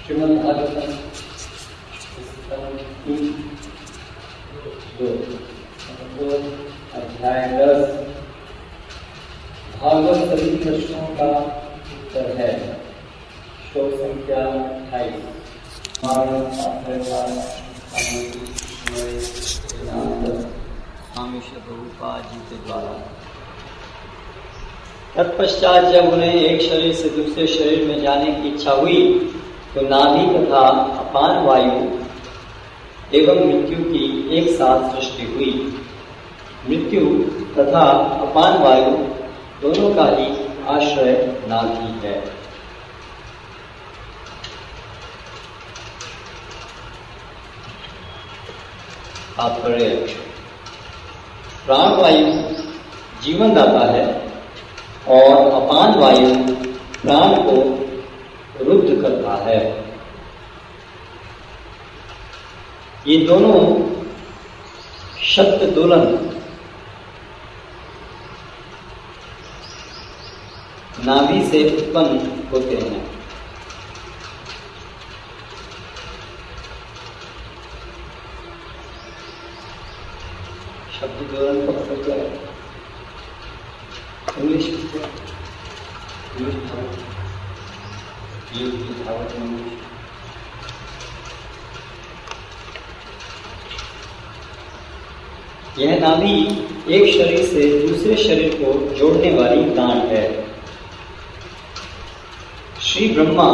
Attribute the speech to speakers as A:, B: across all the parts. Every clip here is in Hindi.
A: श्रीमद् भागवतम अध्याय 10 भागवत सभी प्रश्नों का उत्तर है। श्लोक संख्या 28। स्वामी श्री प्रभुपाद जी के द्वारा तत्पश्चात जब उन्हें एक शरीर से दूसरे शरीर में जाने की इच्छा हुई तो नाभि तथा अपान वायु एवं मृत्यु की एक साथ सृष्टि हुई। मृत्यु तथा अपान वायु दोनों का ही आश्रय नाभि है। तात्पर्य, प्राण वायु जीवन दाता है और अपान वायु प्राण को रुद्ध करता है। ये दोनों शब्द दोलन नाभि से उत्पन्न होते हैं। शब्द दोलन का मतलब क्या है? इंग्लिश यह नाभि एक शरीर से दूसरे शरीर को जोड़ने वाली गांठ है। श्री ब्रह्मा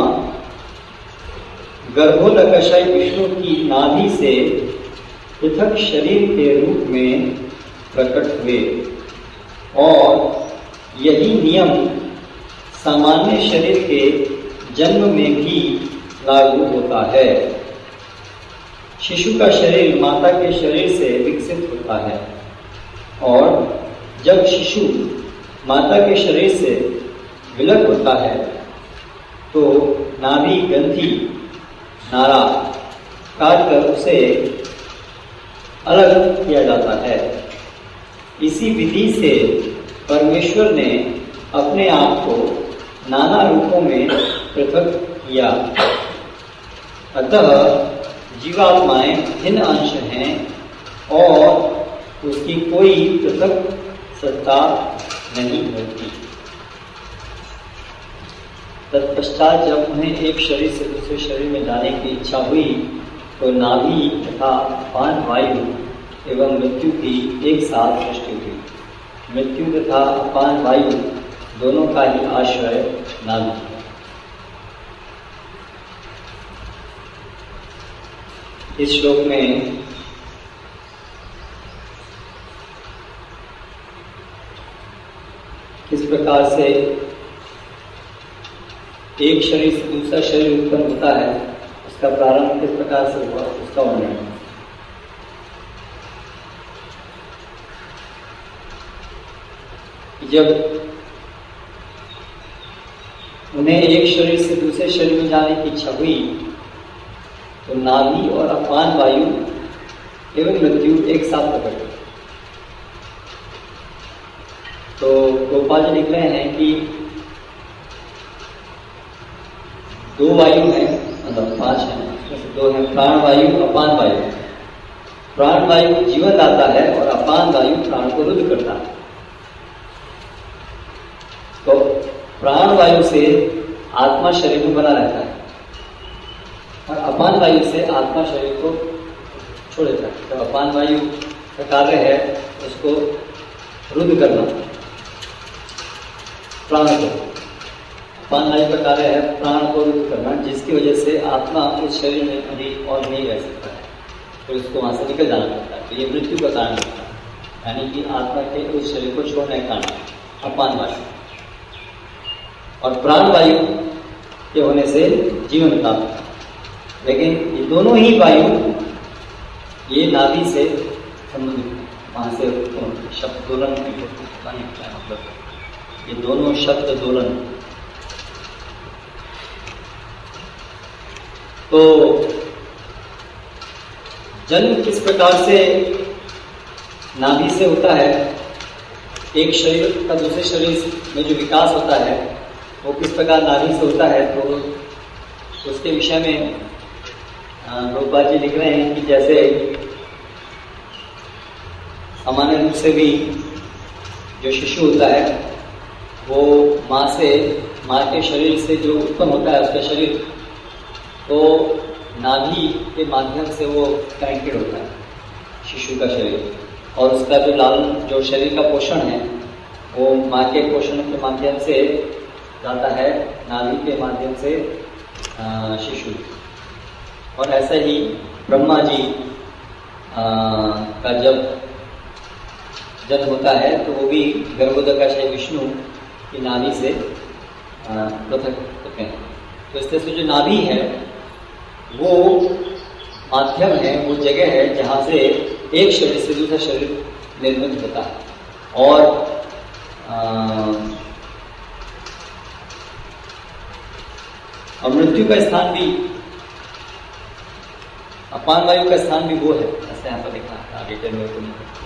A: गर्भोदकशय विष्णु की नाभि से पृथक शरीर के रूप में प्रकट हुए और यही नियम सामान्य शरीर के जन्म में भी लागू होता है। शिशु का शरीर माता के शरीर से विकसित होता है और जब शिशु माता के शरीर से विलग होता है तो नाभि ग्रंथि नाड़ा काटकर उसे अलग किया जाता है। इसी विधि से परमेश्वर ने अपने आप को नाना रूपों में पृथक किया। अतः जीवात्माएं भिन्न अंश हैं और उसकी कोई पृथक सत्ता नहीं होती। तत्पश्चात जब उन्हें एक शरीर से दूसरे शरीर में जाने की इच्छा हुई तो नाभि तथा अपान वायु एवं मृत्यु की एक साथ सृष्टि हुई। मृत्यु तथा अपान वायु दोनों का ही आश्रय नाभि है। इस श्लोक में किस प्रकार से एक शरीर से दूसरा शरीर उत्पन्न होता है, उसका प्रारंभ किस प्रकार से हुआ, उसका वर्णन। जब उन्हें एक शरीर से दूसरे शरीर में जाने की इच्छा हुई तो नाभि और अपान वायु एवं मृत्यु एक साथ प्रकट हुई। तो गोपाल जी लिख रहे हैं कि दो वायु हैं, मतलब 5 हैं, उसमें 2 हैं प्राण वायु अपान वायु। प्राण वायु जीवन दाता है और अपान वायु प्राण को रुद्ध करता है। तो प्राण वायु से आत्मा शरीर में बना रहता है और अपान वायु से आत्मा शरीर को छोड़ देता है। तो अपान वायु का कार्य है उसको रुद्ध करना, प्राण को। अपान वायु का कार्य है प्राण को रुद्ध करना, जिसकी वजह से आत्मा उस शरीर में अभी और नहीं रह सकता है, तो उसको वहां से निकल जाना पड़ता है। तो ये मृत्यु का कारण होता है, यानी कि आत्मा के उस शरीर को छोड़ने का कारण अपान वायु। और प्राण वायु के होने से जीवन प्राप्त। लेकिन ये दोनों ही वायु ये नाभि से संबंधित, वहां से शब्द दोलन की मतलब ये दोनों शब्द दोलन। तो जन्म किस प्रकार से नाभि से होता है, एक शरीर का दूसरे शरीर में जो विकास होता है वो किस प्रकार नाभि से होता है, तो उसके विषय में प्रभुपाद जी लिख रहे हैं कि जैसे सामान्य रूप से भी जो शिशु होता है वो माँ के शरीर से जो उत्पन्न होता है उसका शरीर, तो नाभि के माध्यम से वो कनेक्टेड होता है शिशु का शरीर, और उसका जो शरीर का पोषण है वो माँ के पोषण के माध्यम से जाता है नाभि के माध्यम से शिशु। और ऐसा ही ब्रह्मा जी का जब जन्म होता है तो वो भी गर्भोदकाशय विष्णु की नाभि से पृथक होते हैं। तो इस तरह से जो नाभि है वो माध्यम है, वो जगह है जहाँ से एक शरीर से दूसरा शरीर निर्मित होता है। और मृत्यु का स्थान भी, अपान वायु का स्थान भी वो है, ऐसे यहाँ पर लिखा है आगे चल में।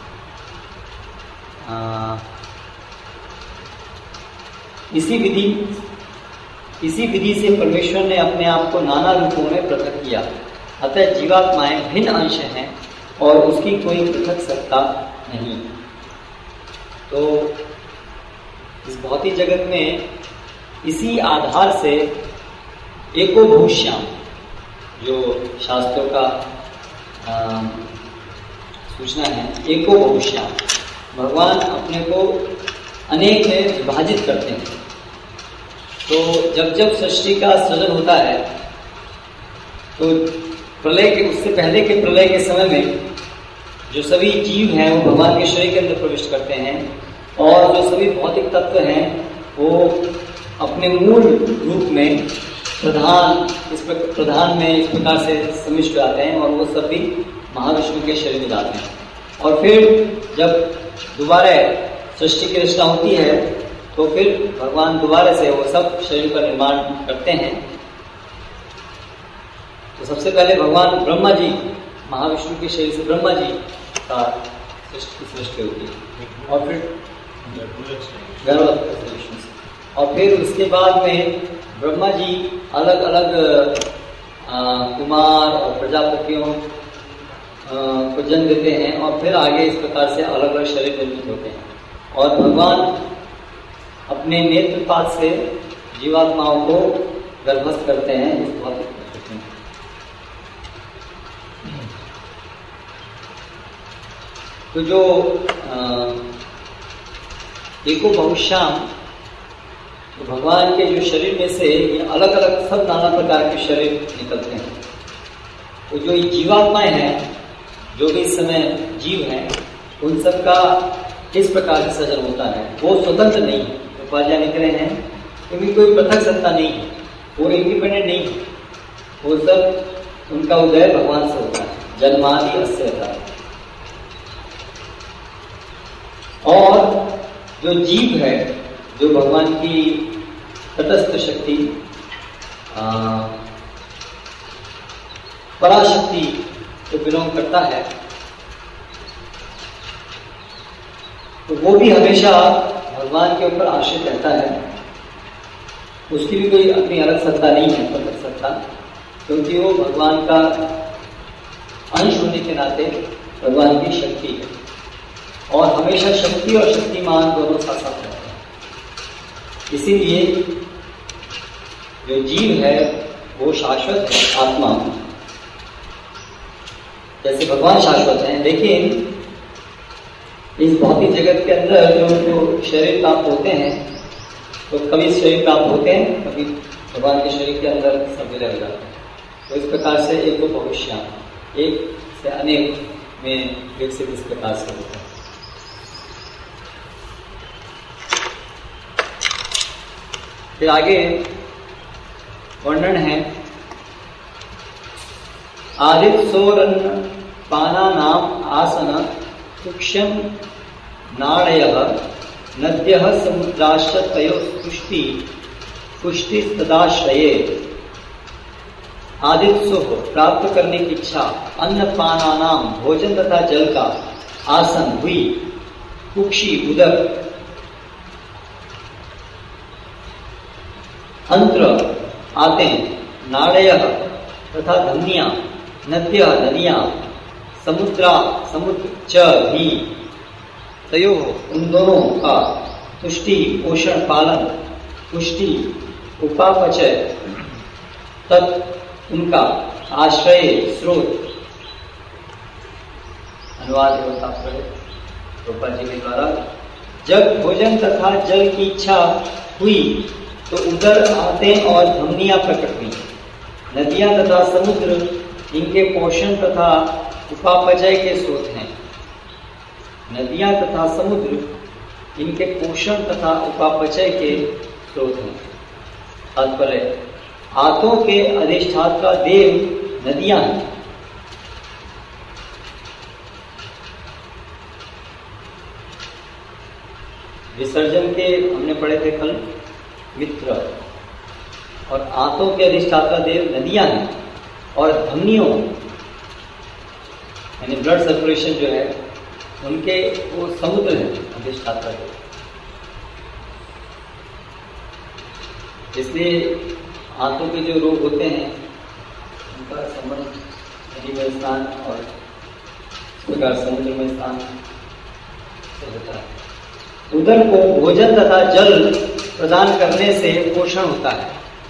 A: इसी विधि से परमेश्वर ने अपने आप को नाना रूपों में पृथक किया, अतः जीवात्माएं भिन्न अंश हैं और उसकी कोई पृथक सत्ता नहीं। तो इस भौतिक जगत में इसी आधार से एको भूश्याम, जो शास्त्रों का सूचना है, एको भूश्याम, भगवान अपने को अनेक में विभाजित करते हैं। तो जब सृष्टि का सृजन होता है तो प्रलय के, उससे पहले के प्रलय के समय में जो सभी जीव हैं वो भगवान के शरीर के अंदर प्रवेश करते हैं, और जो सभी भौतिक तत्व हैं वो अपने मूल रूप में प्रधान में इस प्रकार से समिष्ट जाते हैं, और वो सब भी महाविष्णु के शरीर में जाते हैं। और फिर जब दोबारा सृष्टि की रचना होती है तो फिर भगवान दोबारा से वो सब शरीर का निर्माण करते हैं। तो सबसे पहले भगवान ब्रह्मा जी, महाविष्णु के शरीर से ब्रह्मा जी का सृष्टि होती है, और फिर और फिर उसके बाद में ब्रह्मा जी अलग अलग कुमार और प्रजापतियों को जन्म देते हैं, और फिर आगे इस प्रकार से अलग अलग शरीर निर्मित होते हैं। और भगवान अपने नेत्रपात से जीवात्माओं को गर्भस्थ करते हैं इस भौतिक प्रकृति में। तो जो एको बहुश्याम, तो भगवान के जो शरीर में से ये अलग अलग सब नाना प्रकार के शरीर निकलते हैं। तो जो जीवात्माएं हैं, जो भी इस समय जीव हैं, उन सब का इस प्रकार से सृजन होता है। वो स्वतंत्र नहीं है, उपाध्याय लिख रहे हैं क्योंकि कोई पृथक सत्ता नहीं है, वो इंडिपेंडेंट नहीं है, वो सब उनका उदय भगवान से होता है, जन्मादि अस्यता। और जो जीव है, जो भगवान की तटस्थ शक्ति पराशक्ति को बिलोंग करता है, तो वो भी हमेशा भगवान के ऊपर आश्रित रहता है। उसकी भी कोई अपनी अलग सत्ता नहीं है, पृथक सत्ता, क्योंकि वो भगवान का अंश होने के नाते भगवान की शक्ति है, और हमेशा शक्ति और शक्तिमान दोनों साथ साथ रहते हैं। इसीलिए जो जीव है वो शाश्वत है, आत्मा, जैसे भगवान शाश्वत हैं। लेकिन इस भौतिक जगत के अंदर जो शरीर प्राप्त होते हैं, तो कभी शरीर प्राप्त होते हैं, कभी भगवान के शरीर के अंदर सब विलय हो जाते हैं। तो इस प्रकार से एक तो भविष्य, एक से अनेक में विकसित इस प्रकार से होता है। फिर आगे वर्णन है, आदित्सोरन्न पाना नाम आसन सूक्ष्म नाड़यः नद्यः समुद्राश्च तयोः पुष्टि तदाश्रये। आदित्सोः प्राप्त करने की इच्छा, अन्न पाना नाम भोजन तथा जल का, आसन हुई, कुक्षी उदक, अंत्र आते हैं, नाड़यः तथा धमनिया, नद्यः नदियां, समुद्र च भी, तयोः उन दोनों का तुष्टि पोषण पालन, पुष्टि उपापचय तत् उनका आश्रय स्रोत। अनुवाद एवं तात्पर्य रूपा जी के द्वारा। जब भोजन तथा जल की इच्छा हुई तो उदर आते और धमनियां प्रकट हुई। नदियां तथा समुद्र इनके पोषण तथा उपापचय के स्रोत हैं। नदियां तथा समुद्र इनके पोषण तथा उपापचय के स्रोत हैं। तात्पर्य आतों के अधिष्ठाता देव नदियां हैं। विसर्जन के हमने पढ़े थे कल मित्र, और आंतों के अधिष्ठाता देव नदियां हैं, और धमनियों यानी ब्लड सर्कुलेशन जो है उनके वो समुद्र है अधिष्ठाता देव। इसलिए आंतों के जो रोग होते हैं उनका संबंध नदी में स्नान और इस प्रकार समुद्र में स्नान होता है। उदर को भोजन तथा जल प्रदान करने से पोषण होता है,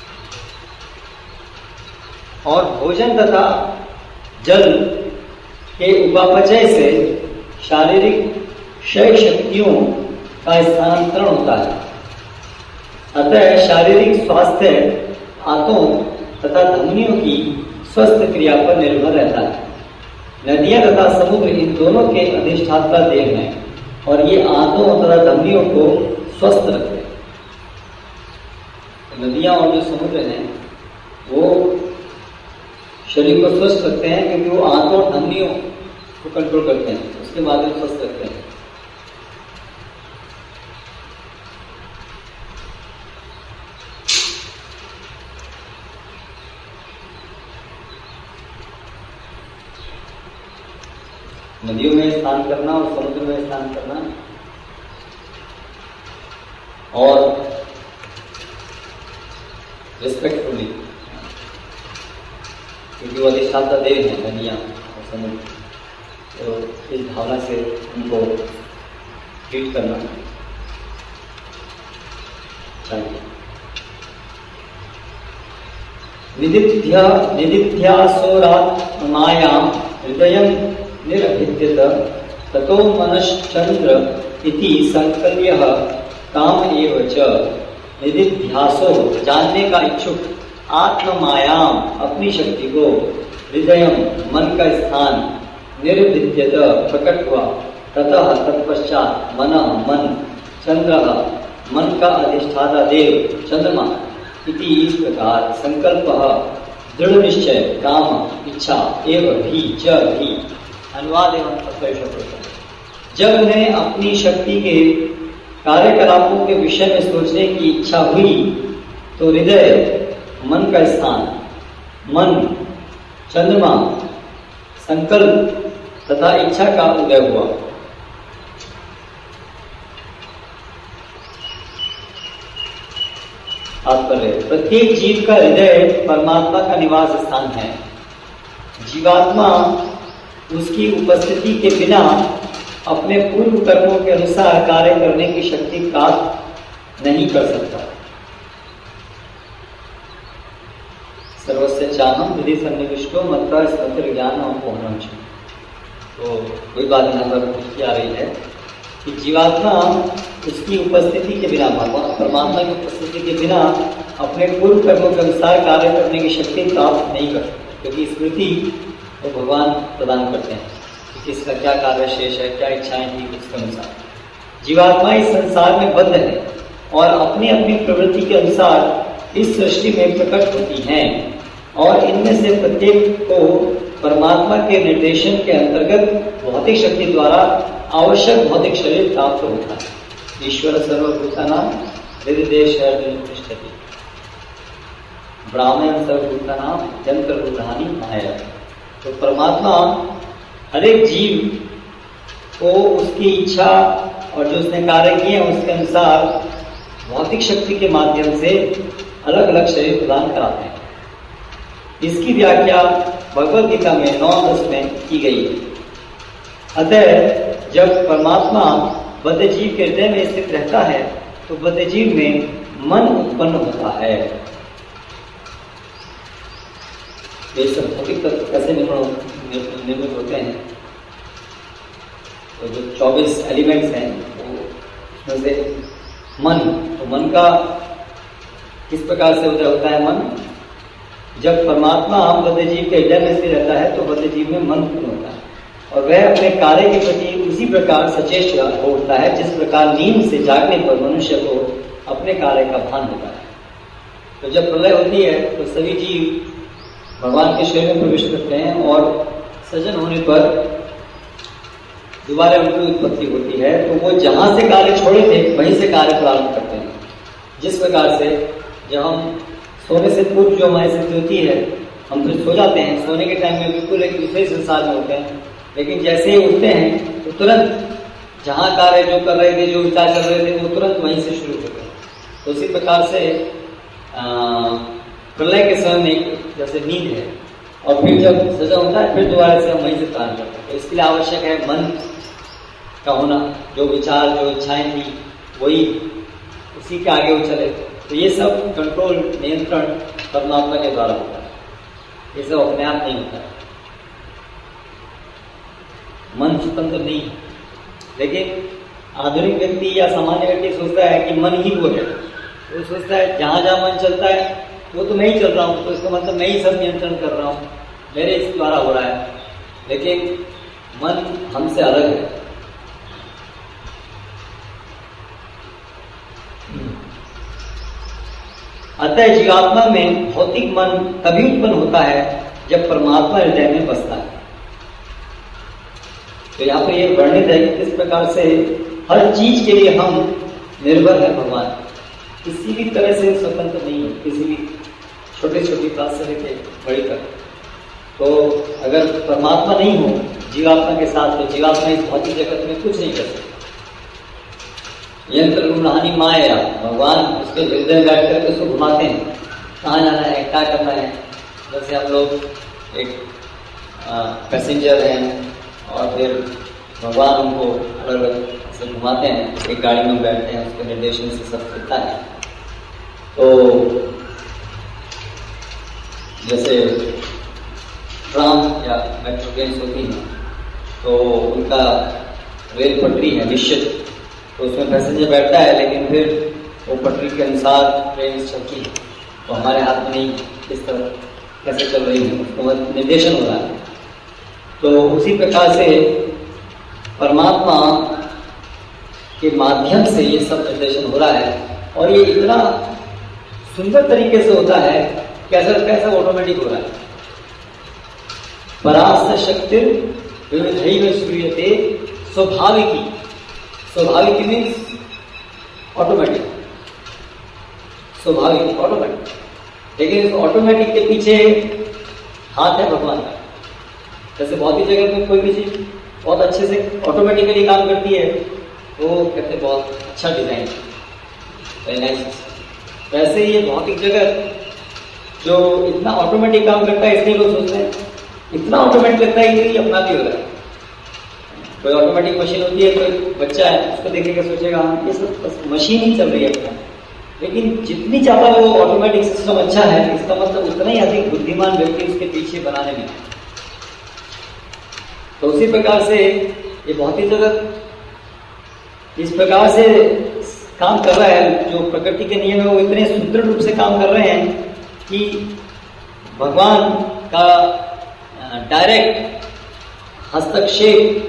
A: और भोजन तथा जल के उपापचय से शारीरिक क्षय शक्तियों का स्थानांतरण होता है। अतः शारीरिक स्वास्थ्य आंतों तथा धमनियों की स्वस्थ क्रिया पर निर्भर रहता है। नदियां तथा समुद्र इन दोनों के अधिष्ठाता देव हैं, और ये आंतों तथा धमनियों को स्वस्थ रखते हैं। नदियां और जो समुद्र हैं वो शरीर को स्वस्थ रखते हैं, क्योंकि वो आंतों और धमनियों को कंट्रोल करते हैं, उसके बाद में स्वस्थ रखते हैं। नदियों में स्नान करना और समुद्र में स्नान करना और रिस्पेक्टफुली, क्योंकि वो अधिष्ठाता देव है नदियां और समुद्र, तो इस भावना से उनको ट्रीट करना चाहिए। निदिध्यासोरात् मायां हृदयं निरभिद्यत ततो मनश्चंद्र इति संकल्यः काम एव च। निदिध्यासो जानने का इच्छुक, आत्म मायाम अपनी शक्ति को, हृदय मन का स्थान, निर्भिद्यत प्रकट हुआ, ततः तत्पश्चात मन मन, चंद्र मन का अधिष्ठाता देव चंद्रमा, इति इस प्रकार संकल्प दृढ़ निश्चय, काम इच्छा, एवं भी च भी। अनुवाद एवं तात्पर्य। जब उन्हें अपनी शक्ति के कार्यकलापों के विषय में सोचने की इच्छा हुई तो हृदय मन का स्थान, मन, चंद्रमा, संकल्प तथा इच्छा का उदय हुआ। तात्पर्य प्रत्येक जीव का हृदय परमात्मा का निवास स्थान है। जीवात्मा उसकी उपस्थिति के बिना अपने पूर्व कर्मों के अनुसार कार्य करने की शक्ति प्राप्त नहीं कर सकता। सर्वस्य चाहम विधि सन्निविष्टो मत्ता स्मृति ज्ञान और पहुंच। तो कोई बात यहाँ पर पूछी आ रही है कि जीवात्मा उसकी उपस्थिति के बिना, परमात्मा की उपस्थिति के बिना अपने पूर्व कर्मों के अनुसार कार्य करने की शक्ति प्राप्त नहीं कर सकता, क्योंकि स्मृति तो भगवान प्रदान करते हैं कि किसका क्या कार्य शेष है, क्या इच्छाएं थी, उसके अनुसार जीवात्मा इस संसार में बद्ध है और अपनी अपनी प्रवृत्ति के अनुसार इस सृष्टि में प्रकट होती हैं, और इनमें से प्रत्येक को परमात्मा के निर्देशन के अंतर्गत भौतिक शक्ति द्वारा आवश्यक भौतिक शरीर प्राप्त होता है। ईश्वर सर्वभूतानां हृदयेषु तिष्ठति, ब्राह्मण सर्वभूतानां यंत्ररूढ़ानि माया। तो परमात्मा हर एक जीव को उसकी इच्छा और जो उसने कार्य किए हैं उसके अनुसार भौतिक शक्ति के माध्यम से अलग अलग शरीर प्रदान कराते हैं। इसकी व्याख्या भगवद गीता में 9:10 में की गई है। अतः जब परमात्मा बद्ध जीव के हृदय में स्थित रहता है तो बद्ध जीव में मन उत्पन्न होता है। ये सब भौतिक तत्व कैसे निर्मित होते हैं? तो जो 24 एलिमेंट्स हैं उसमें से मन, तो मन का किस प्रकार से होता है मन? जब परमात्मा बद्ध जीव के हृदय में स्थित रहता है तो बद्ध जीव में मन उत्पन्न होता है और वह अपने कार्य के प्रति उसी प्रकार सचेत हो उठता है जिस प्रकार नींद से जागने पर मनुष्य को अपने कार्य का भान होता है। तो जब प्रलय होती है तो सभी जीव भगवान के शरीर में प्रवेश करते हैं और सजन होने पर दोबारा उनकी उत्पत्ति होती है। तो वो जहां से कार्य छोड़े थे वहीं से कार्य प्रारंभ करते हैं। जिस प्रकार से जब हम सोने से पूर्व जो हमारी स्थिति होती है, हम फिर सो जाते हैं, सोने के टाइम में बिल्कुल एक दूसरे संसार में होते हैं, लेकिन जैसे ही उठते हैं तो तुरंत जहां कार्य जो कर रहे थे, जो विचार कर रहे थे, वो तुरंत वहीं से शुरू होते हैं। तो उसी प्रकार से प्रलय के समय में जैसे नींद है और फिर जब सजा होता है फिर दोबारा से हम वहीं से प्रारंभ करते हैं। तो इसके लिए आवश्यक है मन का होना, जो विचार जो इच्छाएं थी वही उसी के आगे वो चले। तो ये सब कंट्रोल नियंत्रण परमात्मा के द्वारा होता है, ये सब अपने आप नहीं होता है। मन स्वतंत्र नहीं है, लेकिन आधुनिक व्यक्ति या सामान्य व्यक्ति सोचता है कि मन ही वो है। वो सोचता है जहां जहां मन चलता है वो तो मैं ही चल रहा हूँ, तो इसका मतलब मैं ही सब नियंत्रण कर रहा हूँ, मेरे इस द्वारा हो रहा है। लेकिन मन हमसे अलग है। अतः जीवात्मा में भौतिक मन तभी उत्पन्न होता है जब परमात्मा हृदय में बसता है। तो यहाँ पर यह वर्णित है कि किस प्रकार से हर चीज के लिए हम निर्भर है भगवान, किसी भी तरह से स्वतंत्र नहीं है, किसी भी छोटे छोटी बात से लेके बड़ी तक। तो अगर परमात्मा नहीं हो जीवात्मा के साथ तो जीवात्मा इस भौतिक जगत में कुछ नहीं कर सकता। यंत्र रूहानी माया, भगवान उसके हृदय में बैठ करके उसको घुमाते हैं, कहाँ जाना है, क्या करना है। जैसे हम लोग एक पैसेंजर हैं और फिर भगवान उनको अलग अलग से घुमाते हैं, एक गाड़ी में बैठते हैं, उसके निर्देशन से सब चलता है। तो जैसे ट्राम या मेट्रो ट्रेन होती हैं तो उनका रेल पटरी है निश्चित, तो उसमें पैसेंजर बैठता है, लेकिन फिर वो पटरी के अनुसार ट्रेन चलती है। तो हमारे हाथ में नहीं किस तरह कैसे चल रही है, उसको निर्देशन हो रहा है। तो उसी प्रकार से परमात्मा के माध्यम से ये सब निर्देशन हो रहा है और ये इतना सुंदर तरीके से होता है, कैसा ऑटोमेटिक हो रहा है। परास्त शक्ति विविधैव श्रूयते स्वाभाविकी, स्वाभाविक मीन्स ऑटोमेटिक, स्वाभाविक ऑटोमेटिक। लेकिन इस ऑटोमेटिक के पीछे हाथ है भगवान का। जैसे भौतिक जगत में कोई भी चीज बहुत अच्छे से ऑटोमेटिकली काम करती है तो कहते बहुत अच्छा डिजाइन, वेरी नाइस। वैसे ये भौतिक जगत जो इतना ऑटोमेटिक काम करता है, इसलिए लोग सोचते हैं इतना ऑटोमेटिक लगता है कि अपना भी हो रहा है। कोई ऑटोमेटिक मशीन होती है, कोई बच्चा है उसको देखेगा सोचेगा ये सब मशीन ही चल रही है अपना। लेकिन जितनी ज्यादा वो ऑटोमेटिक सिस्टम अच्छा है, इसका मतलब उतना ही अधिक बुद्धिमान व्यक्ति उसके पीछे बनाने में। तो उसी प्रकार से ये भौतिक जगत इस प्रकार से काम कर रहा है, जो प्रकृति के नियम है वो इतने सुदृढ़ रूप से काम कर रहे हैं कि भगवान का डायरेक्ट हस्तक्षेप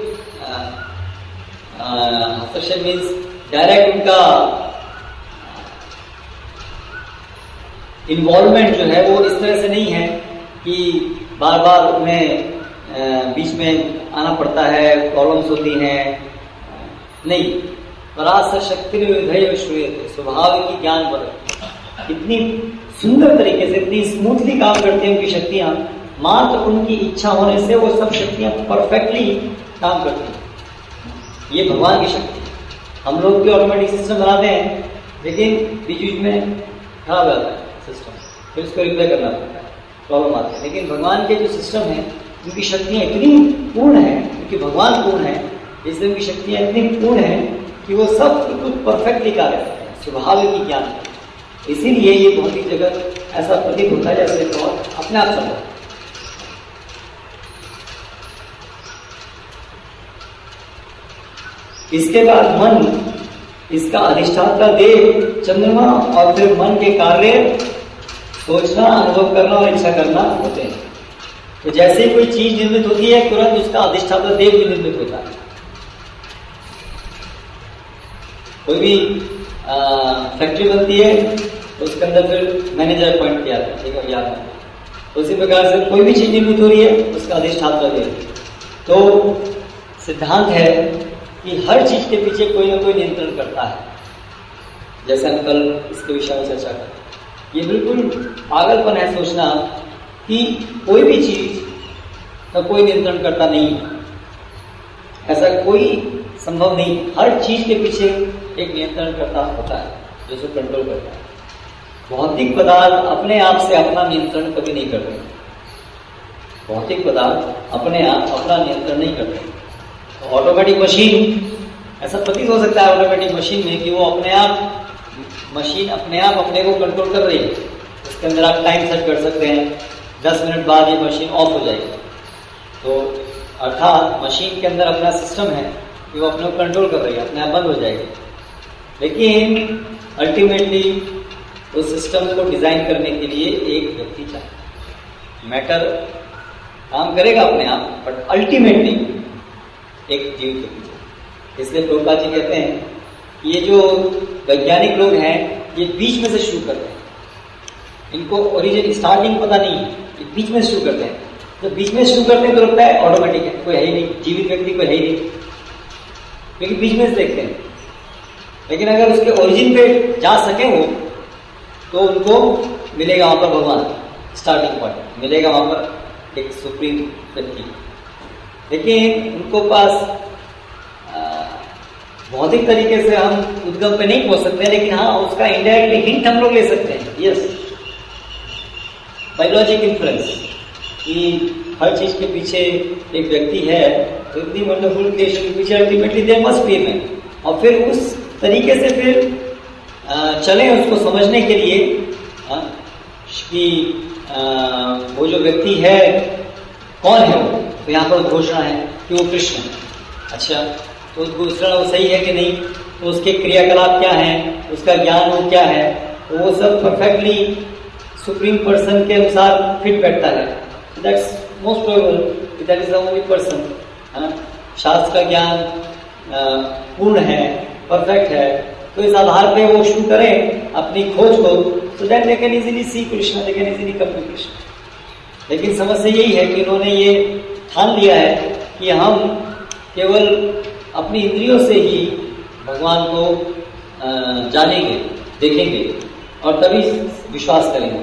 A: मीन्स डायरेक्ट उनका इन्वॉल्वमेंट जो है वो इस तरह से नहीं है कि बार बार उन्हें बीच में आना पड़ता है, प्रॉब्लम्स होती हैं, नहीं। परास्त शक्ति विविधैव श्रूयते, स्वभाव की ज्ञान बल, इतनी सुंदर तरीके से इतनी स्मूथली काम करती हैं उनकी शक्तियां, मात्र उनकी इच्छा होने से वो सब शक्तियां परफेक्टली काम करती हैं। ये भगवान की शक्ति। हम लोग भी ऑटोमेटिक सिस्टम बनाते हैं, लेकिन बीच बीच में खराब हो जाता है सिस्टम, फिर उसको रिपेयर करना पड़ता है। प्रॉब्लम आती है। लेकिन भगवान के जो सिस्टम है, उनकी शक्तियाँ इतनी पूर्ण है, क्योंकि भगवान पूर्ण है, इसलिए उनकी शक्तियाँ इतनी पूर्ण है कि वो सब बिल्कुल परफेक्टली कार्य करते हैं, स्वाभाविक ही ज्ञान है। इसीलिए ये भौतिक जगत ऐसा प्रतीत होता है जैसे बहुत अपने आप चल रहा है। इसके बाद मन, इसका अधिष्ठाता देव चंद्रमा और फिर मन के कार्य सोचना, अनुभव करना और इच्छा करना होते हैं। तो जैसे ही कोई चीज निर्मित होती है, तुरंत उसका अधिष्ठाता देव भी निर्मित होता है। कोई भी फैक्ट्री बनती है तो उसके अंदर फिर मैनेजर अपॉइंट किया था, ठीक है, याद है। तो उसी प्रकार से कोई भी चीज निर्मित हो रही है, उसका अधिष्ठाता देव। तो सिद्धांत है कि हर चीज के पीछे कोई ना कोई नियंत्रण करता है। जैसे हम कल इसके विषय में चर्चा करें, ये बिल्कुल पागलपन है सोचना कि कोई भी चीज का कोई नियंत्रण करता नहीं है। ऐसा कोई संभव नहीं। हर चीज के पीछे एक नियंत्रण करता होता है जो उसे कंट्रोल करता है। भौतिक पदार्थ अपने आप से अपना नियंत्रण कभी नहीं करते। भौतिक पदार्थ अपने आप अपना नियंत्रण नहीं करते। ऑटोमेटिक मशीन, ऐसा प्रतीत हो सकता है ऑटोमेटिक मशीन में कि वो अपने आप, मशीन अपने आप अपने को कंट्रोल कर रही है। उसके अंदर आप टाइम सेट कर सकते हैं, 10 मिनट बाद ये मशीन ऑफ हो जाएगी। तो अर्थात मशीन के अंदर अपना सिस्टम है कि वो अपने को कंट्रोल कर रही है, अपने आप बंद हो जाएगी। लेकिन अल्टीमेटली उस सिस्टम को डिजाइन करने के लिए एक व्यक्ति चाहिए। मैटर काम करेगा अपने आप, बट अल्टीमेटली एक जीव के पीछे। इसलिए प्रभुपाद जी कहते हैं कि ये जो वैज्ञानिक लोग हैं, ये बीच में से शुरू करते हैं। इनको ओरिजिन स्टार्टिंग पता नहीं है, ये बीच में से शुरू करते हैं। जब बीच में शुरू करते हैं तो लगता है ऑटोमेटिक है, कोई है ही नहीं, जीवित व्यक्ति कोई है ही नहीं, क्योंकि बीच में से देखते हैं। लेकिन अगर उसके ओरिजिन पे जा सके वो, तो उनको मिलेगा वहां पर भगवान, स्टार्टिंग पॉइंट मिलेगा वहां पर एक सुप्रीम व्यक्ति। लेकिन उनको पास भौतिक तरीके से हम उद्गम पे नहीं पहुंच सकते, लेकिन हाँ उसका इनडायरेक्टली हिंट हम लोग ले सकते हैं। यस, बायोलॉजिक इन्फ्लुएंस कि हर चीज के पीछे एक व्यक्ति है, तो इतनी वंडरफुल क्रिएशन के पीछे ultimately there must be man. और फिर उस तरीके से फिर चले उसको समझने के लिए कि वो जो व्यक्ति है कौन है वो। तो यहाँ पर घोषणा है कि वो कृष्ण है। अच्छा, तो उस घोषणा वो सही है कि नहीं, तो उसके क्रियाकलाप क्या है, उसका ज्ञान वो क्या है, तो वो सब परफेक्टली सुप्रीम पर्सन के अनुसार फिट बैठता है। That's most probable that is the only person. शास्त्र का ज्ञान पूर्ण है, परफेक्ट है, तो इस आधार पे वो शुरू करें अपनी खोज को, so that they can easily see Krishna, they can easily come to Krishna. लेकिन समस्या यही है कि उन्होंने ये ठान लिया है कि हम केवल अपनी इंद्रियों से ही भगवान को जानेंगे, देखेंगे और तभी विश्वास करेंगे।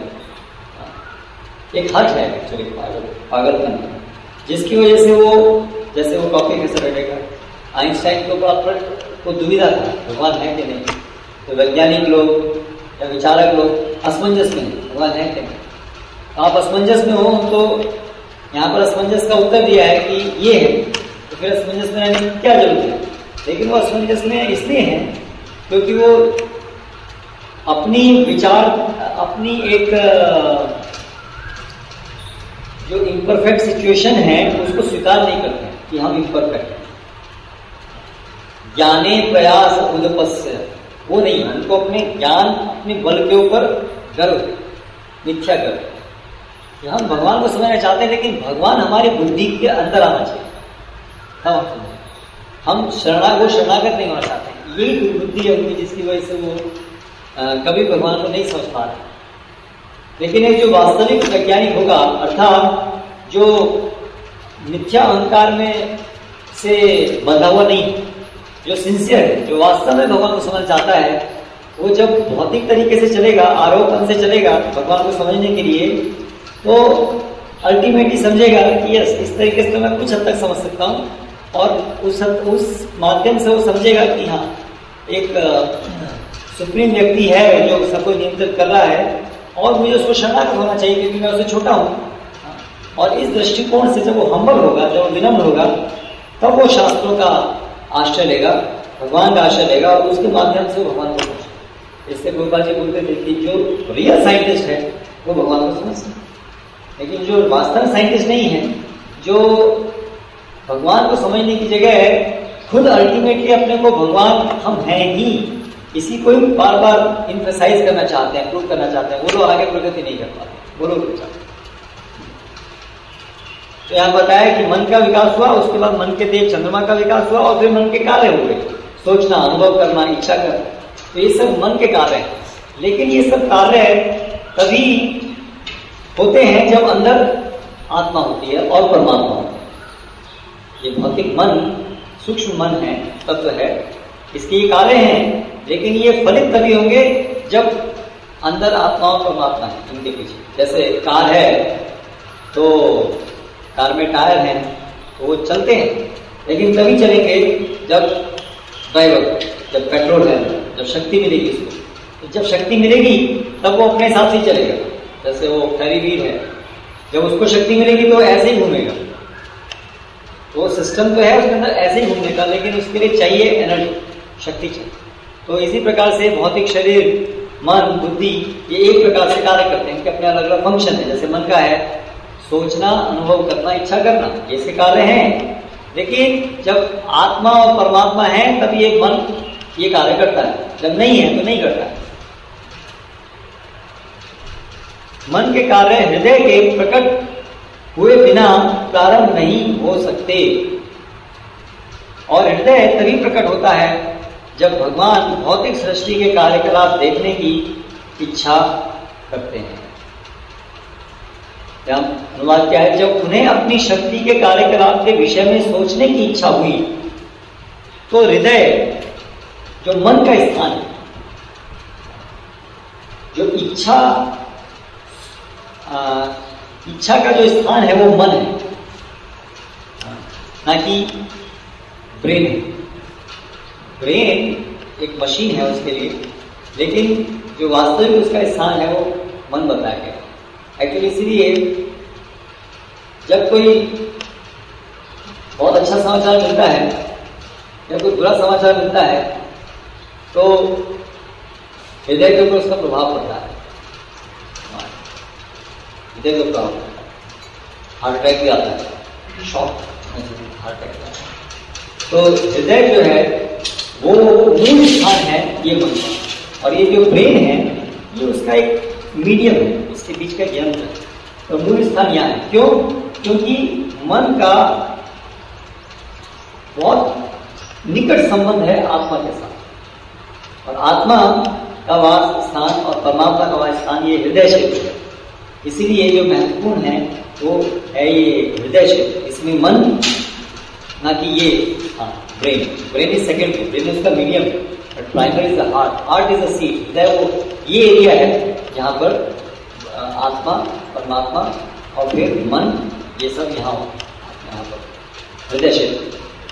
A: एक हट है एक्चुअली पागलपन, जिसकी वजह से वो, जैसे वो टॉपिक कैसे बैठेगा, आइंस्टाइन को को दुविधा था भगवान है कि नहीं। तो वैज्ञानिक लोग या विचारक लोग असमंजस में भगवान है कि नहीं। आप असमंजस में हो तो यहाँ पर असमंजस का उत्तर दिया है कि ये है, तो फिर असमंजस में रहने की क्या जरूरत है। लेकिन वो असमंजस में इसलिए है क्योंकि वो अपनी विचार, अपनी एक जो इम्परफेक्ट सिचुएशन है उसको स्वीकार नहीं करते हैं कि हम इम्परफेक्ट हैं। ज्ञाने प्रयास उदपस्य, वो नहीं, उनको अपने ज्ञान, अपने बल के ऊपर गर्व, मिथ्या गर्व। हम भगवान को समझना चाहते हैं, लेकिन भगवान हमारी बुद्धि के अंदर आना चाहिए। हम शरणागत नहीं होना चाहते हैं। यही दुर्बुद्धि है उनकी, जिसकी वजह से वो कभी भगवान को नहीं समझ पा रहे। लेकिन एक जो वास्तविक वैज्ञानिक होगा, अर्थात जो मिथ्या अहंकार में से बंधा हुआ नहीं, जो सिंसियर है, जो वास्तव में भगवान को समझ चाहता है, वो जब भौतिक तरीके से चलेगा, आरोपण से चलेगा भगवान को समझने के लिए, तो अल्टीमेटली समझेगा कि यस, इस तरीके से तो मैं कुछ हद तक समझ सकता हूँ। और उस माध्यम से वो समझेगा कि हाँ, एक सुप्रीम व्यक्ति है जो सबको नियंत्रित कर रहा है, और मुझे उसको शरणागत होना चाहिए क्योंकि मैं उससे छोटा हूं। और इस दृष्टिकोण से जब वो हम्बल होगा, जब वो विनम्र होगा, तब वो शास्त्रों का आश्रय लेगा, भगवान का आश्रय लेगा और उसके माध्यम से वो भगवान को पहुंचेगा। इससे गोपाल जी बोलते थे कि जो रियल साइंटिस्ट है वो भगवान को समझते हैं, लेकिन जो वास्तविक साइंटिस्ट नहीं है, जो भगवान को समझने की जगह खुद अल्टीमेटली अपने को भगवान हम हैं ही, इसी को ही बार बार इम्फेसाइज करना चाहते हैं, प्रूव करना चाहते हैं, वो लोग आगे प्रगति नहीं कर पाते, वो लोग चाहते हैं। तो यहाँ बताया कि मन का विकास हुआ, उसके बाद मन के देव चंद्रमा का विकास हुआ और फिर मन के कार्य हो गए, सोचना, अनुभव करना, इच्छा करना। तो ये सब मन के कार्य हैं, लेकिन ये सब कार्य तभी होते हैं जब अंदर आत्मा होती है और परमात्मा होता है। ये भौतिक मन सूक्ष्म मन है, तत्व है, इसके ये कार्य हैं, लेकिन ये फलित तभी होंगे जब अंदर आत्मा और परमात्मा है इनके पीछे। जैसे कार है तो कार में टायर हैं तो वो चलते हैं, लेकिन तभी चलेंगे जब ड्राइवर, जब पेट्रोल है, जब शक्ति मिलेगी इसको। तो जब शक्ति मिलेगी तब वो अपने हिसाब से चलेगा। जैसे वो फेरी व्हील है, जब उसको शक्ति मिलेगी तो ऐसे ही घूमेगा। वो सिस्टम तो है उसके अंदर ऐसे ही घूमने का, लेकिन उसके लिए चाहिए एनर्जी, शक्ति चाहिए। तो इसी प्रकार से भौतिक शरीर, मन, बुद्धि, ये एक प्रकार से कार्य करते हैं, इनके अपने अलग अलग फंक्शन है। जैसे मन का है सोचना, अनुभव करना, इच्छा करना, ये इसके कार्य हैं। लेकिन जब आत्मा और परमात्मा है तब ये मन ये कार्य करता है, जब नहीं है तो नहीं करता है। मन के कार्य हृदय के प्रकट हुए बिना प्रारंभ नहीं हो सकते, और हृदय तभी प्रकट होता है जब भगवान भौतिक सृष्टि के कार्यकलाप देखने की इच्छा करते हैं। अनुवाद क्या है? जब उन्हें अपनी शक्ति के कार्यकलाप के विषय में सोचने की इच्छा हुई तो हृदय, जो मन का स्थान है, जो इच्छा का जो स्थान है वो मन है, ना कि ब्रेन है। ब्रेन एक मशीन है उसके लिए, लेकिन जो वास्तविक उसका स्थान है वो मन बताया गया। एक्चुअली इसलिए जब कोई बहुत अच्छा समाचार मिलता है या कोई बुरा समाचार मिलता है तो हृदय के ऊपर उसका प्रभाव पड़ता है, हृदय का प्रभाव पड़ता है, हार्ट अटैक भी आता है, शॉक, हार्ट अटैक आता है। तो हृदय जो है वो मूल स्थान है ये मन का, और ये जो ब्रेन है ये उसका एक मीडियम है, इसके बीच का यंत्र है। तो मूल स्थान यहाँ है। क्यों? क्योंकि मन का बहुत निकट संबंध है आत्मा के साथ, और आत्मा का वास स्थान और परमात्मा का वास स्थान ये हृदय क्षेत्र है। इसीलिए जो महत्वपूर्ण है वो है ये हृदय क्षेत्र। इसमें मन, ना कि ये brain. Brain is secondary, brain उसका मीडियम है, but primary is the heart. Heart is the seat. हृदय वो ये एरिया है जहां पर आत्मा, परमात्मा और फिर मन, ये सब यहाँ पर हृदय क्षेत्र।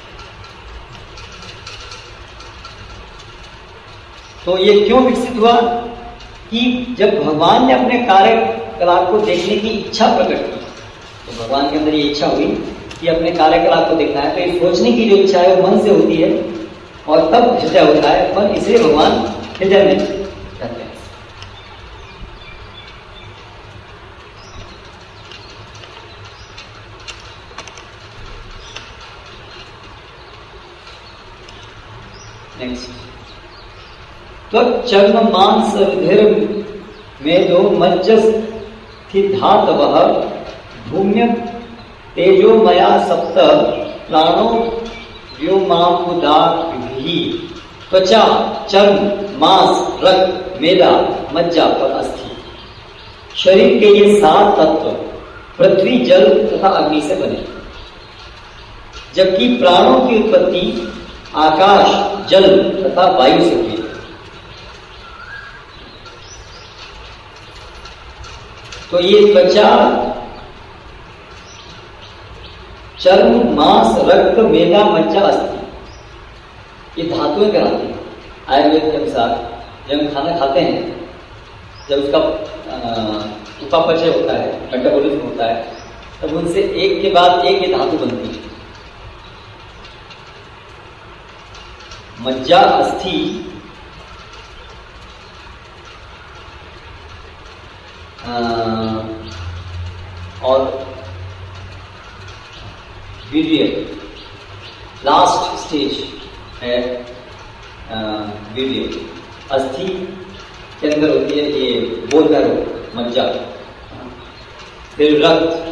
A: तो ये क्यों विकसित हुआ कि जब भगवान ने अपने कार्यकलाप को देखने की इच्छा प्रकट की, तो भगवान के अंदर ये इच्छा हुई कि अपने कार्यकलाप को देखना है। तो ये सोचने की जो इच्छा है वो मन से होती है, और तब हृदय होता है मन, इसलिए भगवान हृदय में कहते हैं। चर्म मांस रुधिर मेदो मज्जस धातवः भूम्य तेजोमया सप्त प्राणो व्योमाम्बुदाभिः त्वचा, चर्म, मांस, रक्त, मेदा, मज्जा और अस्थि, शरीर के ये 7 तत्व पृथ्वी, जल तथा अग्नि से बने, जबकि प्राणों की उत्पत्ति आकाश, जल तथा वायु से हुई। तो ये त्वचा, चर्म, मांस, रक्त, मेदा, मज्जा, अस्थि, ये धातुएं कहलाती हैं। आयुर्वेद के अनुसार जब हम खाना खाते हैं जब उसका उपापचय होता है, मेटाबॉलिज्म होता है, तब उनसे एक के बाद एक ये धातु बनती है। मज्जा, अस्थि और वीर्य, लास्ट स्टेज है वीर्य। अस्थि के अंदर होती है ये बोधर मज्जा, फिर रक्त,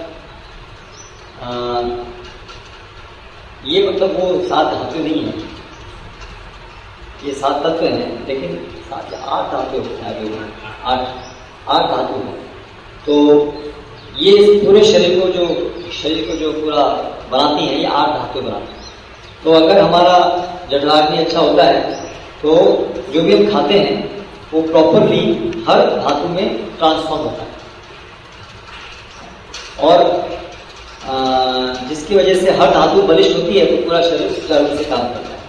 A: ये मतलब वो 7 धातु नहीं है, ये 7 तत्व हैं, लेकिन 7 या 8 धातु हैं, 8 धातु हैं। तो ये पूरे शरीर को जो पूरा बनाती है, ये 8 धातु बनाती है। तो अगर हमारा जठराग्नि अच्छा होता है तो जो भी हम खाते हैं वो प्रॉपरली हर धातु में ट्रांसफॉर्म होता है, और जिसकी वजह से हर धातु बलिष्ठ होती है, तो पूरा शरीर सुचारू रूप से काम करता है।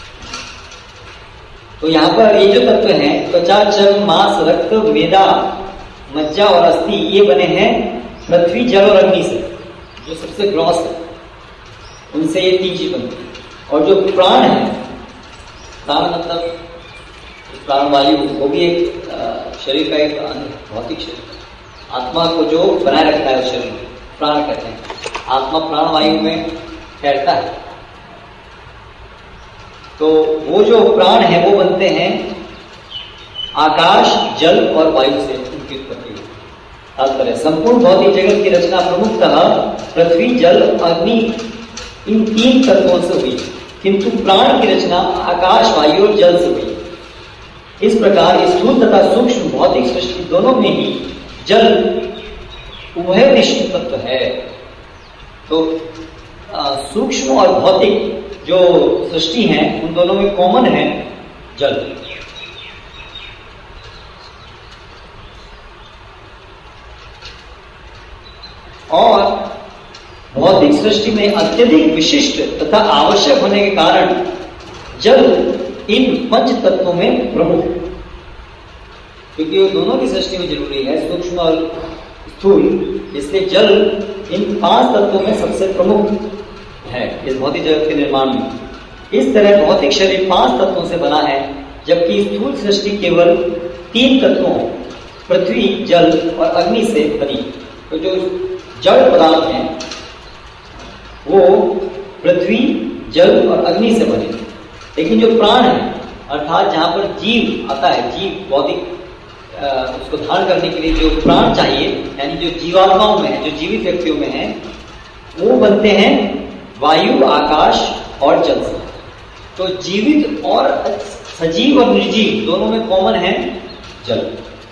A: तो यहाँ पर ये जो तत्व हैं, त्वचा, चर्म, मांस, रक्त, मेदा, मज्जा और अस्थि, ये बने हैं पृथ्वी, जल और अग्नि से, जो सबसे ग्रॉस है, उनसे ये 3 चीज बनती है। और जो प्राण है, प्राण मतलब प्राण वायु, वो भी एक शरीर का एक भौतिक शरीर, आत्मा को जो बनाए रखता है उस शरीर में, प्राण कहते हैं। आत्मा प्राण वायु में ठहरता है। तो वो जो प्राण है वो बनते हैं आकाश, जल और वायु से, उनकी उत्पत्ति तात्पर्य। संपूर्ण भौतिक जगत की रचना प्रमुखतः पृथ्वी, जल, अग्नि, इन 3 तत्वों से हुई, किंतु प्राण की रचना आकाश, वायु और जल से हुई। इस प्रकार स्थूल तथा सूक्ष्म भौतिक सृष्टि दोनों में ही जल उभय निष्ठ तत्व है। तो सूक्ष्म और भौतिक जो सृष्टि है, उन दोनों में कॉमन है जल। और भौतिक सृष्टि में अत्यधिक विशिष्ट तथा आवश्यक होने के कारण जल इन 5 तत्वों में प्रमुख, क्योंकि वो दोनों की सृष्टि में जरूरी है, सूक्ष्म और स्थूल, इसलिए जल इन 5 तत्वों में सबसे प्रमुख है इस भौतिक जगत के निर्माण में। इस तरह भौतिक शरीर 5 तत्वों से बना है, जबकि स्थूल सृष्टि केवल 3 तत्वों पृथ्वी, जल और अग्नि से बनी। तो जो जड़ पदार्थ हैं वो पृथ्वी, जल और अग्नि से बने, लेकिन जो प्राण है, अर्थात जहां पर जीव आता है, जीव भौतिक उसको धारण करने के लिए जो प्राण चाहिए, यानी जो जीवात्माओं में है, जो जीवित व्यक्तियों में है, वो बनते हैं वायु, आकाश और जल से। तो जीवित और सजीव और निर्जीव दोनों में कॉमन है जल।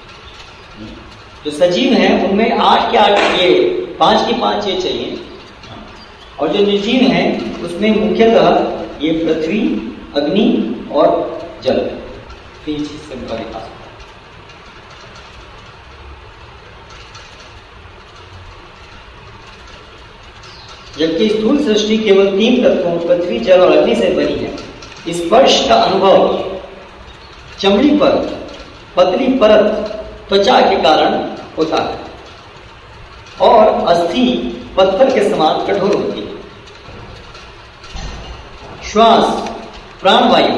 A: जो सजीव हैं उनमें 8 के 8 ये 5 की 5 ये चाहिए, और जो निर्जीव हैं उसमें मुख्यतः ये पृथ्वी, अग्नि और जल, 3 चीज से उनका विकास होता है। जबकि स्थूल सृष्टि केवल 3 तत्वों पृथ्वी, जल और अग्नि से बनी है। स्पर्श का अनुभव चमड़ी पर पतली परत त्वचा के कारण होता है, और अस्थि पत्थर के समान कठोर होती है। श्वास प्राणवायु,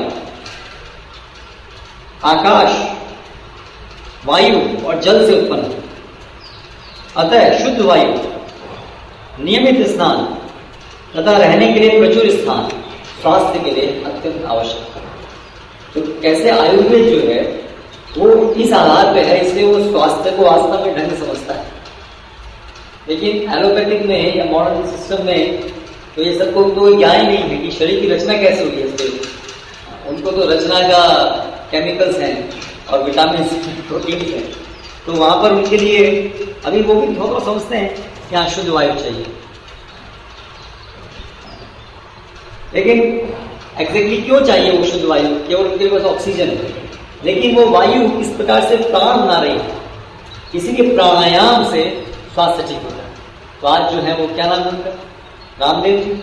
A: आकाश, वायु और जल से उत्पन्न है। अतः शुद्ध वायु, नियमित स्नान तथा रहने के लिए प्रचुर स्थान स्वास्थ्य के लिए अत्यंत आवश्यक है। तो कैसे आयुर्वेद जो है वो इस आधार पर है, इसलिए वो स्वास्थ्य को वास्तव में ढंग से समझता है। लेकिन एलोपैथिक में या मॉडर्न सिस्टम में तो ये सबको तो ज्ञान नहीं है कि शरीर की रचना कैसे हुई है इसलिए। उनको तो रचना का केमिकल्स हैं और विटामिन, प्रोटीन है, तो वहां पर उनके लिए अभी वो भी थोड़ा समझते हैं कि हाँ शुद्ध वायु चाहिए, लेकिन एग्जैक्टली क्यों चाहिए वो शुद्ध वायु? केवल उनके पास ऑक्सीजन है, लेकिन वो वायु इस प्रकार से प्राण बना रही है, इसीलिए प्राणायाम से स्वास्थ्य ठीक होता है। तो आज जो है वो क्या नाम उनका, रामदेव जी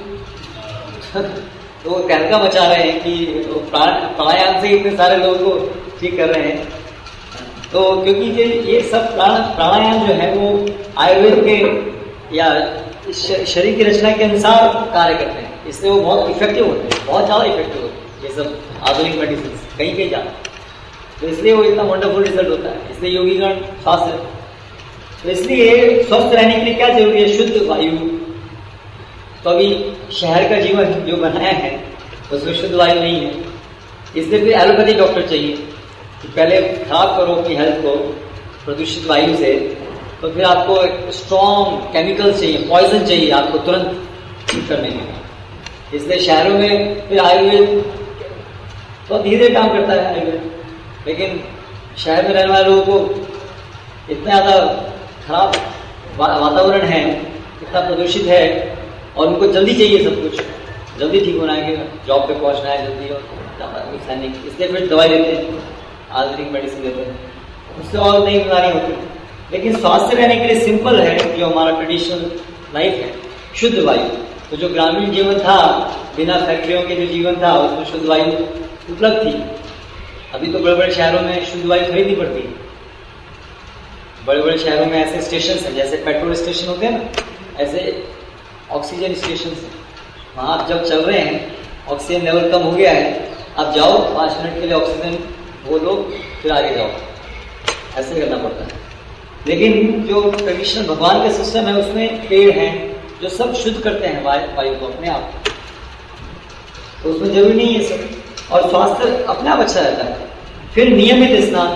A: तो कहका मचा रहे हैं कि प्राणायाम से इतने सारे लोगों को ठीक कर रहे हैं। तो क्योंकि ये सब प्राणायाम जो है वो आयुर्वेद के या शरीर की रचना के अनुसार कार्य करते हैं, इसलिए वो बहुत इफेक्टिव होते हैं, बहुत ज़्यादा इफेक्टिव होते हैं ये सब आधुनिक मेडिसिन कहीं कहीं जाते हैं। तो इसलिए वो इतना वंडरफुल रिजल्ट होता है, इसलिए योगीगण स्वास्थ्य। तो इसलिए स्वस्थ रहने के लिए क्या जरूरी है? शुद्ध वायु। तो अभी शहर का जीवन जो बनाया है उसमें शुद्ध वायु नहीं है, इसलिए फिर एलोपैथिक डॉक्टर चाहिए कि पहले खराब करो अपनी हेल्थ को प्रदूषित वायु से, तो फिर आपको एक स्ट्रॉन्ग केमिकल चाहिए, पॉइजन चाहिए आपको तुरंत ठीक करने के लिए। इसलिए शहरों में फिर आयुर्वेद तो धीरे काम करता है आयुर्वेद, लेकिन शहर में रहने वाले लोगों को इतना ज़्यादा खराब वातावरण है, इतना प्रदूषित है, और उनको जल्दी चाहिए सब कुछ, जल्दी ठीक होना है, कि जॉब पे पहुंचना है जल्दी, और सैनिक, इसलिए फिर दवाई देते हैं, आयुर्वेदिक मेडिसिन देते हैं, उससे और नई बीमारी होती है। लेकिन स्वास्थ्य रहने के लिए सिंपल है, जो हमारा ट्रेडिशनल लाइफ है, शुद्ध वायु। तो जो ग्रामीण जीवन था, बिना फैक्ट्रियों के जो जीवन था, उसमें शुद्ध वायु उपलब्ध थी। अभी तो बड़े बड़े शहरों में शुद्ध वायु खरीदनी पड़ती है। बड़े बड़े शहरों में ऐसे स्टेशन हैं, जैसे पेट्रोल स्टेशन होते हैं ना, ऐसे ऑक्सीजन स्टेशन है। वहां आप जब चल रहे हैं, ऑक्सीजन लेवल कम हो गया है, आप जाओ 5 मिनट के लिए ऑक्सीजन वो लो, फिर आगे जाओ, ऐसे करना पड़ता है। लेकिन जो ट्रेडिशनल भगवान का सिस्टम है, उसमें पेड़ हैं जो सब शुद्ध करते हैं वायु को अपने आप, तो उसमें जरूरी नहीं है सब, और स्वास्थ्य अपने आप अच्छा रहता है। फिर नियमित स्नान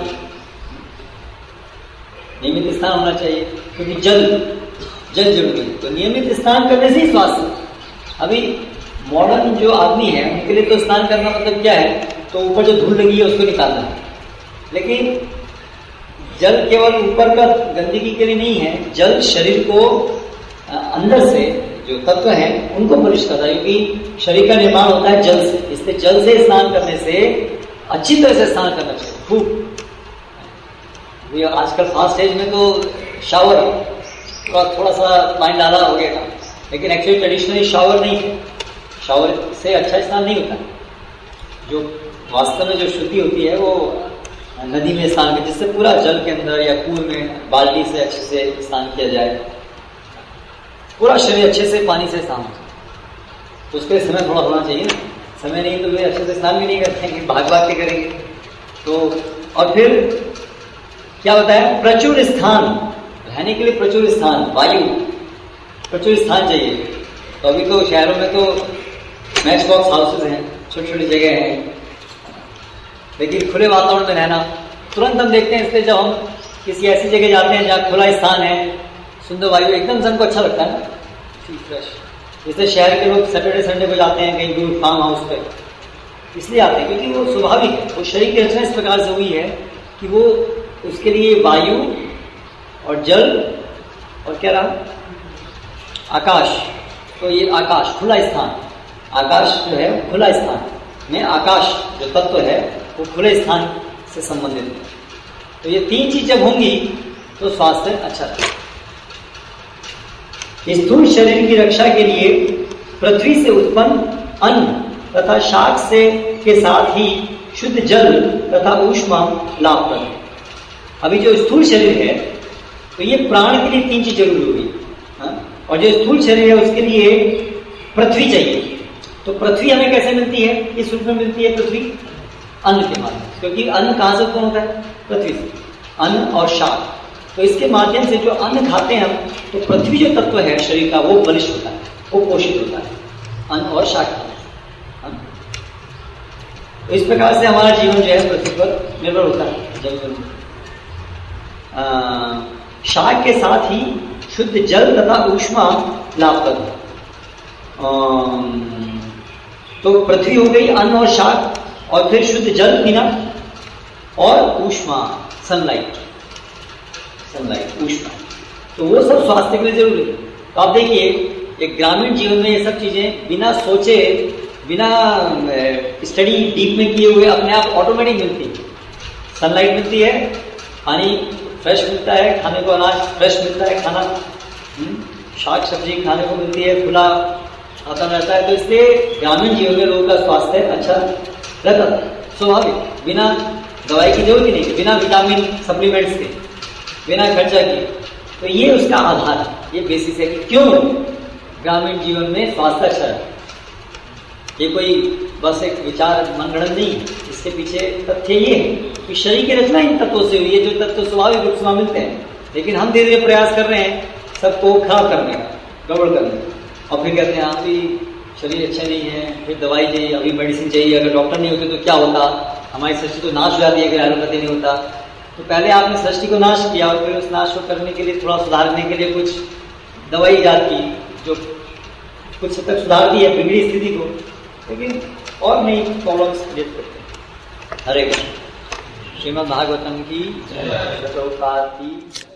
A: होना चाहिए, क्योंकि जल जरूरी है, तो नियमित स्नान करने से ही स्वास्थ्य। अभी मॉडर्न जो आदमी है उनके लिए तो स्नान करना मतलब क्या है, तो ऊपर जो धूल लगी है उसको निकालना है। लेकिन जल केवल ऊपर का गंदगी के लिए नहीं है, जल शरीर को अंदर से जो तत्व हैं उनको बलिष्ठ करता है, क्योंकि शरीर का निर्माण होता है जल से, इसलिए जल से स्नान करने से अच्छी तरह से स्नान करना चाहिए खूब। आजकल फास्ट एज में तो शावर थोड़ा सा पानी डाला हो गया, लेकिन एक्चुअली ट्रेडिशनली शावर नहीं है, शावर से अच्छा स्नान नहीं होता। जो वास्तव में जो शुद्धि होती है वो नदी में स्नान कर, जिससे पूरा जल के अंदर या कुएं में बाल्टी से अच्छे से स्नान किया जाए, पूरा शरीर अच्छे से पानी से स्नान हो जाए। तो उसके समय थोड़ा होना चाहिए ना, समय नहीं तो वे अच्छे से स्नान भी नहीं करते हैं, भाग भाग के करेंगे। तो और फिर क्या होता है, प्रचुर स्थान, रहने के लिए प्रचुर स्थान, वायु, प्रचुर स्थान चाहिए। तो अभी तो शहरों में तो मैच बॉक्स हाउसेज हैं, छोटी छोटी जगह हैं, लेकिन खुले वातावरण में रहना तुरंत हम देखते हैं। इसलिए जब हम किसी ऐसी जगह जाते हैं जहाँ खुला स्थान है, सुंदर वायु, एकदम मन को अच्छा लगता है ना, फ्रेश। जैसे शहर के लोग सैटरडे संडे को जाते हैं कहीं दूर फार्म हाउस पे, इसलिए आते हैं क्योंकि वो स्वाभाविक है, वो शरीर की रचना इस प्रकार से हुई है कि वो उसके लिए वायु और जल और क्या रहा, आकाश। तो ये आकाश, खुला स्थान, आकाश जो है खुला स्थान में, आकाश जो तत्व है वो खुले स्थान से संबंधित है। तो ये 3 चीज जब होंगी तो स्वास्थ्य अच्छा रहेगा। स्थूल शरीर की रक्षा के लिए पृथ्वी से उत्पन्न अन्न तथा शाक से के साथ ही शुद्ध जल तथा ऊष्मा लाभप्रद है। अभी जो स्थूल शरीर है तो ये प्राण के लिए 3 चीज जरूरी होगी, और जो स्थूल शरीर है उसके लिए पृथ्वी चाहिए। तो पृथ्वी हमें कैसे मिलती है, किस रूप में मिलती है पृथ्वी? अन्न के माध्यम से, क्योंकि अन्न कहां से उत्पन्न होता है? पृथ्वी से, अन्न और शाक। तो इसके माध्यम से जो अन्न खाते हैं हम, तो पृथ्वी जो तत्व है शरीर का वो बलिष्ठ होता है, वो पोषित होता है अन्न और शाक खाने से। तो इस प्रकार से हमारा जीवन जो है पृथ्वी पर निर्भर होता है। जब शाक के साथ ही शुद्ध जल तथा ऊष्मा लाभप्रद है। तो पृथ्वी हो गई, अन्न और शाक, और फिर शुद्ध जल पीना, और ऊष्मा, सनलाइट, ऊष्मा, तो वो सब स्वास्थ्य के लिए जरूरी है। तो आप देखिए एक ग्रामीण जीवन में ये सब चीजें बिना सोचे, बिना स्टडी डीप में किए हुए अपने आप ऑटोमेटिक मिलती है। सनलाइट मिलती है, पानी फ्रेश मिलता है, खाने को अनाज फ्रेश मिलता है, खाना शाक सब्जी खाने को मिलती है, खुला खाता रहता है। तो इसलिए ग्रामीण जीवन में लोगों का स्वास्थ्य अच्छा रहता है, स्वाभाविक, बिना दवाई की जरूरत ही नहीं, बिना विटामिन सप्लीमेंट्स के, बिना खर्चा के। तो ये उसका आधार है, ये बेसिस है कि क्यों ग्रामीण जीवन में स्वास्थ्य अच्छा है। ये कोई बस एक विचार मनगढ़ंत नहीं है, इसके पीछे तथ्य ये है कि शरीर की रचना इन तत्वों से हुई है, जो तत्व स्वाभाविक रूप से मिलते हैं, लेकिन हम धीरे धीरे प्रयास कर रहे हैं सबको खराब करने का, गड़बड़ करने का, और फिर कहते हैं अभी शरीर अच्छा नहीं है, फिर दवाई चाहिए, अभी मेडिसिन चाहिए, अगर डॉक्टर नहीं होते तो क्या होता, हमारी सृष्टि तो नाश हो जाती है अगर एलोपैथी नहीं होता। तो पहले आपने सृष्टि को नाश किया और फिर उस नाश को करने के लिए, थोड़ा सुधारने के लिए कुछ दवाई ईजाद की, जो कुछ हद तक सुधारती है बिगड़ी स्थिति को, लेकिन और नई प्रॉब्लम्स क्रिएट करते हैं। हरे कृष्ण। श्रीमद् भागवतम की जय, प्रभुपाद की